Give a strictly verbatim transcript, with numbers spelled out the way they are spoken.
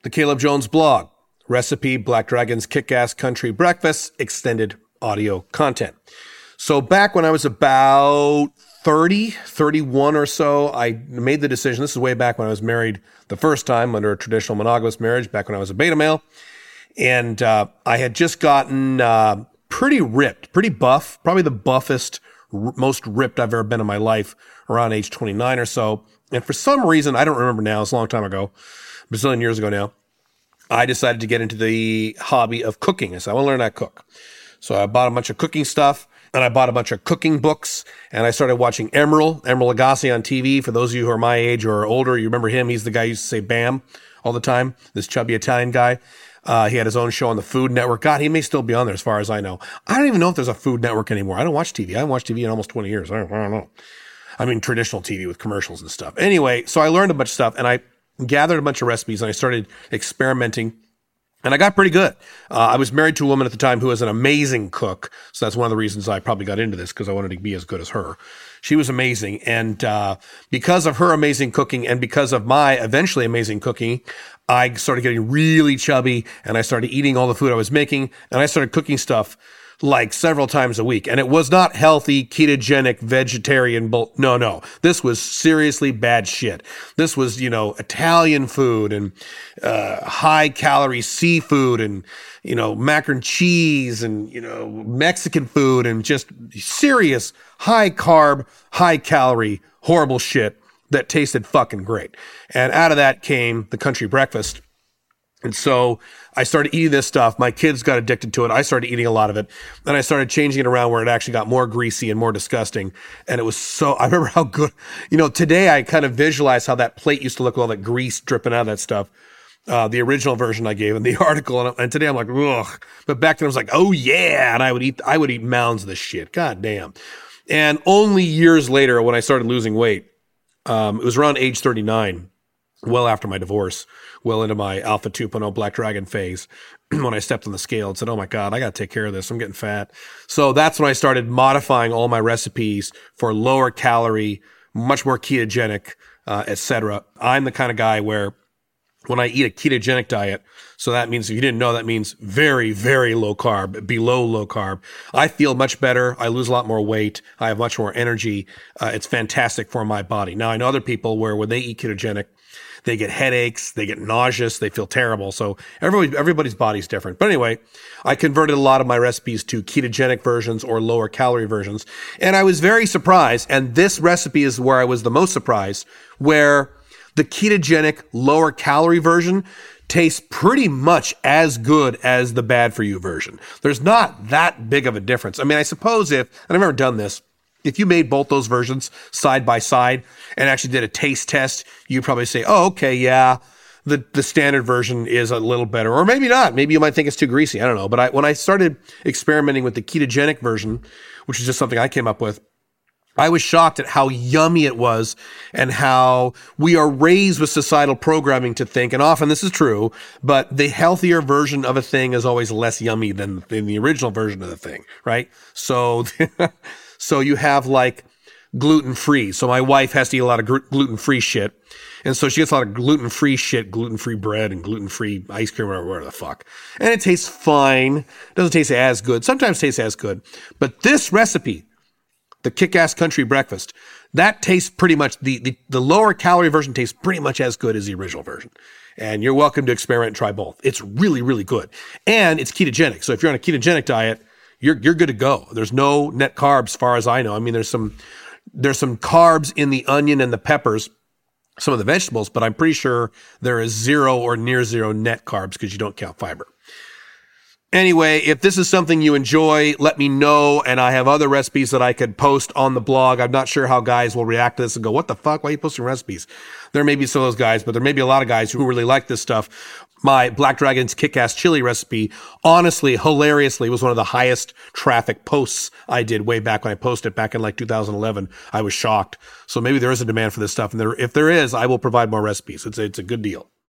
The Caleb Jones Blog, recipe Black Dragon's Kick-Ass Country Breakfast, extended audio content. So back when I was about thirty, thirty-one or so, I made the decision. This is way back when I was married the first time under a traditional monogamous marriage, back when I was a beta male. And uh, I had just gotten uh, pretty ripped, pretty buff, probably the buffest, r- most ripped I've ever been in my life, around age twenty-nine or so. And for some reason, I don't remember now, it's a long time ago, a bazillion years ago now, I decided to get into the hobby of cooking. I said, I want to learn how to cook. So I bought a bunch of cooking stuff, and I bought a bunch of cooking books, and I started watching Emeril, Emeril Lagasse on T V. For those of you who are my age or older, you remember him. He's the guy who used to say Bam all the time, this chubby Italian guy. Uh, he had his own show on the Food Network. God, he may still be on there as far as I know. I don't even know if there's a Food Network anymore. I don't watch T V. I haven't watched T V in almost twenty years. I don't, I don't know. I mean, traditional T V with commercials and stuff. Anyway, so I learned a bunch of stuff, and I gathered a bunch of recipes, and I started experimenting. And I got pretty good. Uh, I was married to a woman at the time who was an amazing cook. So that's one of the reasons I probably got into this, because I wanted to be as good as her. She was amazing. And uh, because of her amazing cooking and because of my eventually amazing cooking, I started getting really chubby, and I started eating all the food I was making, and I started cooking stuff like several times a week. And it was not healthy, ketogenic, vegetarian bull. No, no. This was seriously bad shit. This was, you know, Italian food and uh, high calorie seafood and, you know, mac and cheese and, you know, Mexican food and just serious high carb, high calorie, horrible shit that tasted fucking great. And out of that came the country breakfast. And so I started eating this stuff. My kids got addicted to it. I started eating a lot of it. And I started changing it around where it actually got more greasy and more disgusting. And it was so, I remember how good, you know, today I kind of visualize how that plate used to look with all that grease dripping out of that stuff. Uh, the original version I gave in the article. And, and today I'm like, ugh. But back then I was like, oh yeah. And I would eat, I would eat mounds of this shit. God damn. And only years later when I started losing weight, um, it was around age thirty-nine, well after my divorce, well into my Alpha two point oh Black Dragon phase, when I stepped on the scale and said, oh my God, I got to take care of this. I'm getting fat. So that's when I started modifying all my recipes for lower calorie, much more ketogenic, uh, et cetera. I'm the kind of guy where when I eat a ketogenic diet, so that means, if you didn't know, that means very, very low carb, below low carb. I feel much better. I lose a lot more weight. I have much more energy. Uh, it's fantastic for my body. Now, I know other people where when they eat ketogenic, they get headaches, they get nauseous, they feel terrible. So everybody, everybody's body's different. But anyway, I converted a lot of my recipes to ketogenic versions or lower calorie versions. And I was very surprised. And this recipe is where I was the most surprised, where the ketogenic lower calorie version tastes pretty much as good as the bad for you version. There's not that big of a difference. I mean, I suppose if, and I've never done this, if you made both those versions side by side and actually did a taste test, you'd probably say, oh, okay, yeah, the, the standard version is a little better. Or maybe not. Maybe you might think it's too greasy. I don't know. But I, when I started experimenting with the ketogenic version, which is just something I came up with, I was shocked at how yummy it was and how we are raised with societal programming to think, and often this is true, but the healthier version of a thing is always less yummy than, than the original version of the thing, right? So, so you have like gluten-free. So my wife has to eat a lot of gr- gluten-free shit. And so she gets a lot of gluten-free shit, gluten-free bread and gluten-free ice cream or whatever the fuck. And it tastes fine. It doesn't taste as good. Sometimes tastes as good. But this recipe, the Kick-Ass Country Breakfast, that tastes pretty much, the, the, the lower calorie version tastes pretty much as good as the original version. And you're welcome to experiment and try both. It's really, really good. And it's ketogenic. So if you're on a ketogenic diet, you're, you're good to go. There's no net carbs as far as I know. I mean, there's some, there's some carbs in the onion and the peppers, some of the vegetables, but I'm pretty sure there is zero or near zero net carbs because you don't count fiber. Anyway, if this is something you enjoy, let me know. And I have other recipes that I could post on the blog. I'm not sure how guys will react to this and go, what the fuck? Why are you posting recipes? There may be some of those guys, but there may be a lot of guys who really like this stuff. My Black Dragon's Kick-Ass Chili recipe, honestly, hilariously, was one of the highest traffic posts I did way back when I posted back in like two thousand eleven. I was shocked. So maybe there is a demand for this stuff. And there, if there is, I will provide more recipes. It's, it's a good deal.